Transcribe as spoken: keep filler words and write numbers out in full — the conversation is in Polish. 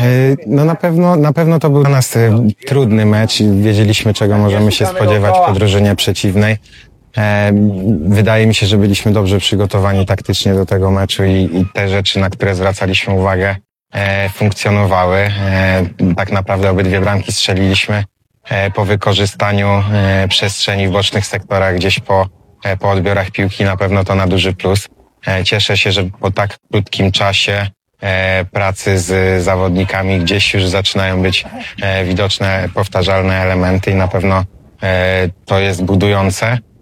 No na pewno, na pewno to był dla nas e, trudny mecz i wiedzieliśmy, czego możemy się spodziewać po drużynie przeciwnej. E, Wydaje mi się, że byliśmy dobrze przygotowani taktycznie do tego meczu i, i te rzeczy, na które zwracaliśmy uwagę, e, funkcjonowały. E, tak naprawdę obydwie bramki strzeliliśmy e, po wykorzystaniu e, przestrzeni w bocznych sektorach, gdzieś po, e, po odbiorach piłki. Na pewno to na duży plus. E, cieszę się, że po tak krótkim czasie e, pracy z zawodnikami gdzieś już zaczynają być e, widoczne, powtarzalne elementy i na pewno e, to jest budujące.